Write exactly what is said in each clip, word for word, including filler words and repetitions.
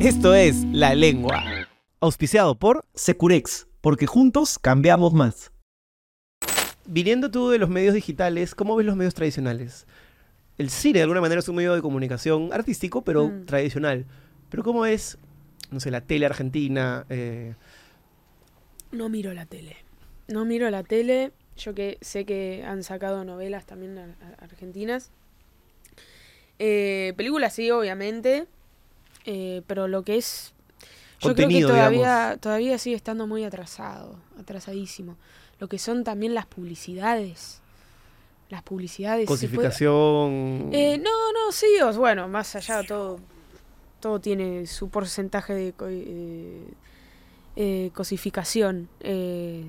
Esto es La Lengua, auspiciado por Securex, porque juntos cambiamos más. Viniendo tú de los medios digitales, ¿cómo ves los medios tradicionales? El cine de alguna manera es un medio de comunicación artístico, pero Mm. tradicional. Pero ¿cómo es, no sé, la tele argentina? Eh... No miro la tele. No miro la tele. Yo que sé que han sacado novelas también ar- ar- argentinas. Eh, películas sí, obviamente. Eh, pero lo que es... Yo Contenido, creo que todavía, digamos. todavía sigue estando muy atrasado. Atrasadísimo. Lo que son también las publicidades. Las publicidades... se puede- Cosificación... Eh, no, no, sí. O, bueno, más allá todo... Todo tiene su porcentaje de... co- eh, eh, cosificación. Eh...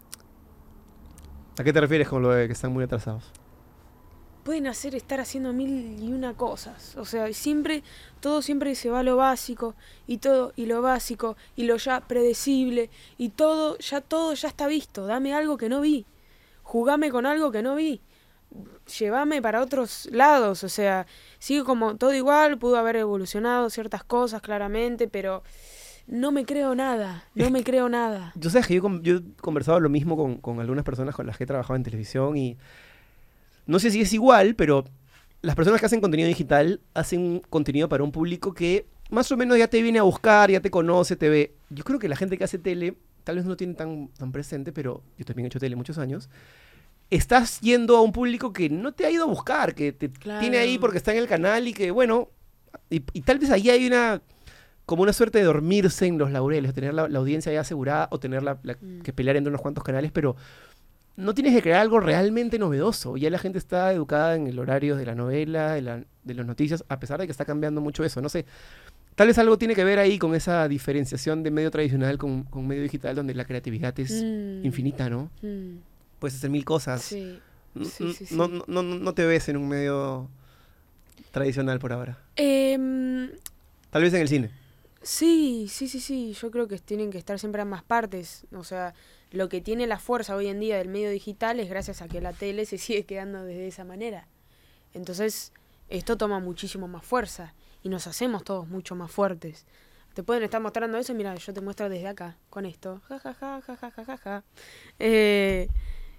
¿A qué te refieres con lo de que están muy atrasados? Pueden hacer estar haciendo mil y una cosas. O sea, siempre, todo siempre se va a lo básico, y todo, y lo básico, y lo ya predecible, y todo, ya todo ya está visto. Dame algo que no vi. Jugame con algo que no vi. Llévame para otros lados. O sea, sigue como todo igual, pudo haber evolucionado ciertas cosas claramente, pero no me creo nada, no me creo nada. Yo sabes que yo, con- yo he conversado lo mismo con, con algunas personas con las que he trabajado en televisión y no sé si es igual, pero las personas que hacen contenido digital hacen un contenido para un público que más o menos ya te viene a buscar, ya te conoce, te ve. Yo creo que la gente que hace tele, tal vez no lo tiene tan, tan presente, pero yo también he hecho tele muchos años. Estás yendo a un público que no te ha ido a buscar, que te Claro. tiene ahí porque está en el canal y que, bueno, y, y tal vez ahí hay una, como una suerte de dormirse en los laureles, tener la, la audiencia ya asegurada o tener la, la- Mm. que pelear entre unos cuantos canales, pero no tienes que crear algo realmente novedoso. Ya la gente está educada en el horario de la novela, de, la- de las noticias, a pesar de que está cambiando mucho eso. No sé, tal vez algo tiene que ver ahí con esa diferenciación de medio tradicional con, con medio digital, donde la creatividad es Mm. infinita, ¿no? Mm. Puedes hacer mil cosas. Sí. N- sí, n- sí, sí. No, no, no, no te ves en un medio tradicional por ahora. Em, Tal vez en el cine. Sí, sí, sí, sí. Yo creo que tienen que estar siempre ambas partes. O sea, lo que tiene la fuerza hoy en día del medio digital es gracias a que la tele se sigue quedando desde esa manera. Entonces, esto toma muchísimo más fuerza y nos hacemos todos mucho más fuertes. Te pueden estar mostrando eso y mira, yo te muestro desde acá, con esto. Ja, ja, ja, ja, ja, ja, ja, ja. Eh,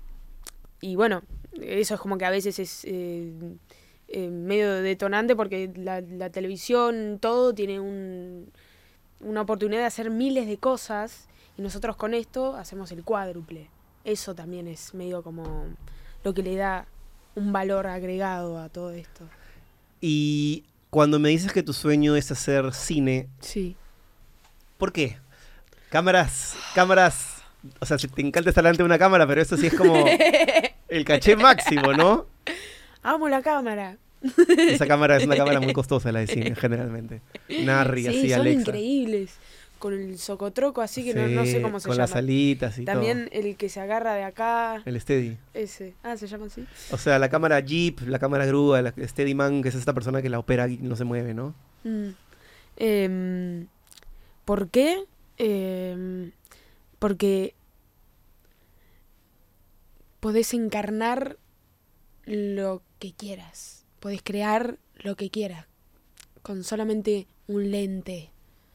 y bueno, eso es como que a veces es... eh, eh, medio detonante porque la, la televisión, todo tiene un, una oportunidad de hacer miles de cosas y nosotros con esto hacemos el cuádruple. Eso también es medio como lo que le da un valor agregado a todo esto. Y cuando me dices que tu sueño es hacer cine, Sí. ¿por qué? Cámaras, cámaras, o sea, si te encanta estar delante de una cámara, pero eso sí es como el caché máximo, ¿no? Amo la cámara. Esa cámara es una cámara muy costosa, la de cine, generalmente. Narri, Sí, así, son Alexa. increíbles. Con el socotroco así que no, no sé Sí, cómo se con llama. las alitas y También el que se agarra de acá. todo. El Steady. Ese. Ah, se llama así. O sea, la cámara Jeep, la cámara grúa, la Steadyman, que es esta persona que la opera y no se mueve, ¿no? Mm. Em, ¿Por qué? Em, porque podés encarnar lo que quieras. Podés crear lo que quieras. Con solamente un lente.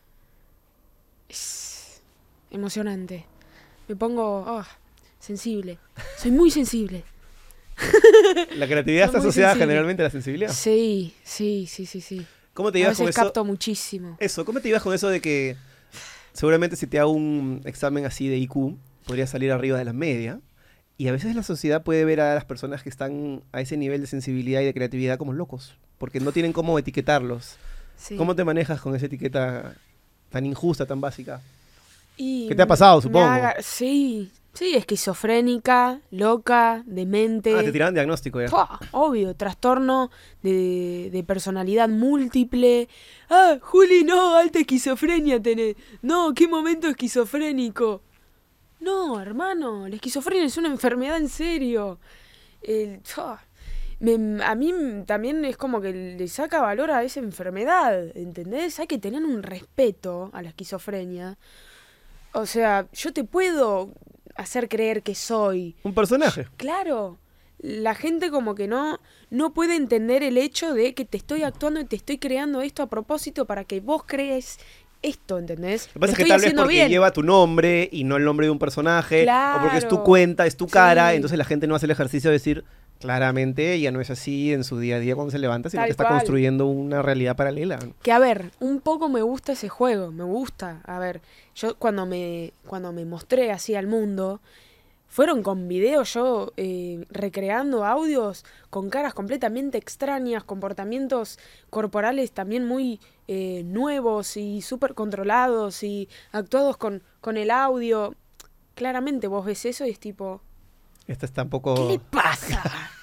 Es emocionante. Me pongo oh, sensible. Soy muy sensible. La creatividad Son está muy asociada sensibles. generalmente a la sensibilidad. Sí, sí, sí, sí, sí. ¿Cómo te A llevas con veces eso? capto muchísimo. Eso, ¿cómo te llevas con eso de que seguramente si te hago un examen así de I Q, podría salir arriba de la media? Y a veces la sociedad puede ver a las personas que están a ese nivel de sensibilidad y de creatividad como locos, porque no tienen cómo etiquetarlos. Sí. ¿Cómo te manejas con esa etiqueta tan injusta, tan básica? Y ¿Qué te ha pasado, me supongo? haga- Sí, sí, esquizofrénica, loca, demente. Ah, te tiraron diagnóstico ya. ¡Fua! Obvio, trastorno de, de personalidad múltiple. Ah, Juli, no, alta esquizofrenia tenés. No, qué momento esquizofrénico. No, hermano, la esquizofrenia es una enfermedad en serio. El, ¡fua! Me- a mí también es como que le saca valor a esa enfermedad, ¿entendés? Hay que tener un respeto a la esquizofrenia. O sea, yo te puedo hacer creer que soy. Un personaje. Claro, la gente como que no, no puede entender el hecho de que te estoy actuando y te estoy creando esto a propósito para que vos crees esto, ¿entendés? Lo que pasa Lo es que estoy tal vez haciendo porque bien. lleva tu nombre y no el nombre de un personaje, o porque es tu Claro. cuenta, es tu cara, Sí. entonces la gente no hace el ejercicio de decir, claramente ella no es así en su día a día cuando se levanta, sino Tal que está cual. construyendo una realidad paralela. ¿no? Que a ver, un poco me gusta ese juego, me gusta. A ver, yo cuando me, cuando me mostré así al mundo, fueron con videos yo eh, recreando audios con caras completamente extrañas, comportamientos corporales también muy eh, nuevos y súper controlados y actuados con, con el audio. Claramente vos ves eso y es tipo, Esta está un poco... ¿qué le pasa?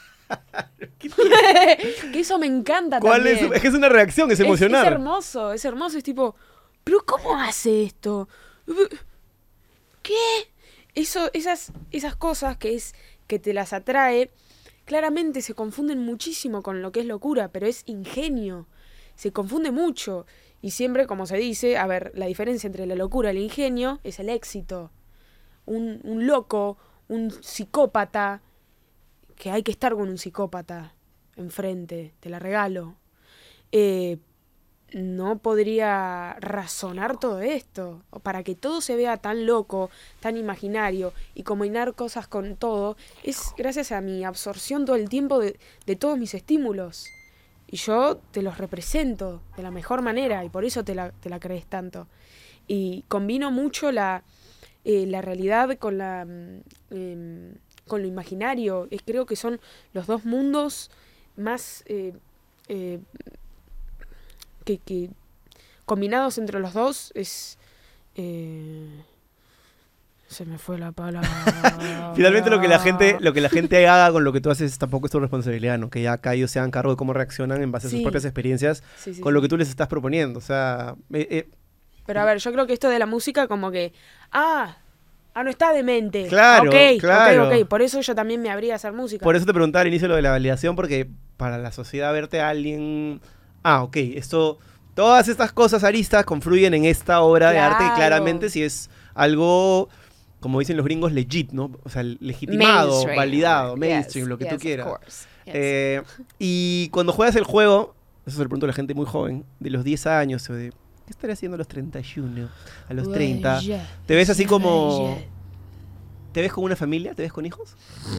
Que eso me encanta ¿Cuál es? también. Es que es una reacción, es Es- emocionar. Es, hermoso, es hermoso. Es tipo, ¿pero cómo hace esto? ¿Qué? Eso, esas, esas cosas que es que te las atrae, claramente se confunden muchísimo con lo que es locura, pero es ingenio. Se confunde mucho. Y siempre, como se dice, a ver, la diferencia entre la locura y el ingenio es el éxito. Un, un loco, un psicópata, que hay que estar con un psicópata enfrente, te la regalo. Eh, no podría razonar todo esto. O para que todo se vea tan loco, tan imaginario y combinar cosas con todo, es gracias a mi absorción todo el tiempo de, de todos mis estímulos. Y yo te los represento de la mejor manera y por eso te la, te la crees tanto. Y combino mucho la, eh, la realidad con la... Eh, con lo imaginario. Eh, creo que son los dos mundos más eh, eh, que, que combinados entre los dos es eh, se me fue la palabra. Finalmente lo que la gente lo que la gente haga con lo que tú haces tampoco es tu responsabilidad, ¿no? Que ya acá ellos se hagan cargo de cómo reaccionan en base a sus Sí. propias experiencias Sí, sí, con sí. lo que tú les estás proponiendo. O sea, eh, eh, Pero a ver, yo creo que esto de la música como que ah Ah, no está demente. Claro, Ok, claro. ok, ok. Por eso yo también me abría a hacer música. por eso te preguntaba al inicio lo de la validación, porque para la sociedad verte a alguien... Ah, ok, esto... Todas estas cosas aristas confluyen en esta obra de arte y Claro. claramente si es algo, como dicen los gringos, legit, ¿no? O sea, legitimado, Mainstream. validado, Yes, mainstream, lo que yes, tú of quieras. course. Yes. Eh, y cuando juegas el juego, eso se lo pregunto a la gente muy joven, de los diez años, o de, ¿qué estaré haciendo a los treinta y uno? A los treinta. Oye, ¿Te ves así como... oye. ¿Te ves con una familia? ¿Te ves con hijos?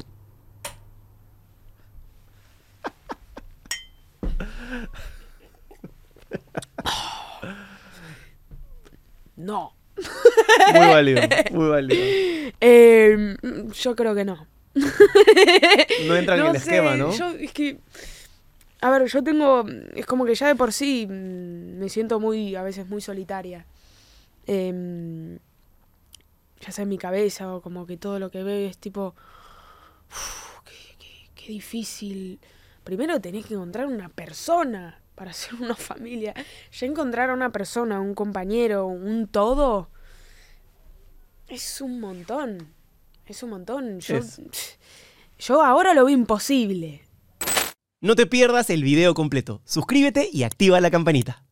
No. Muy válido, muy válido. Eh, yo creo que no. No entran en el sé, esquema, ¿no? Yo, es que, a ver, yo tengo, es como que ya de por sí mm, me siento muy, a veces muy solitaria. Eh, ya sea en mi cabeza o como que todo lo que veo es tipo, uf, qué, qué- qué difícil. Primero tenés que encontrar una persona para hacer una familia. Ya encontrar a una persona, un compañero, un todo, es un montón. Es un montón. Yo, Es. yo ahora lo veo imposible. No te pierdas el video completo. Suscríbete y activa la campanita.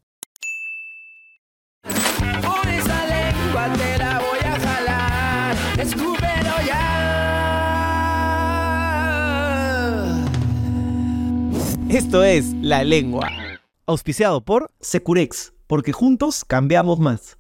Por esa lengua te la voy a jalar, escúpelo ya. Esto es La Lengua. Auspiciado por Securex, porque juntos cambiamos más.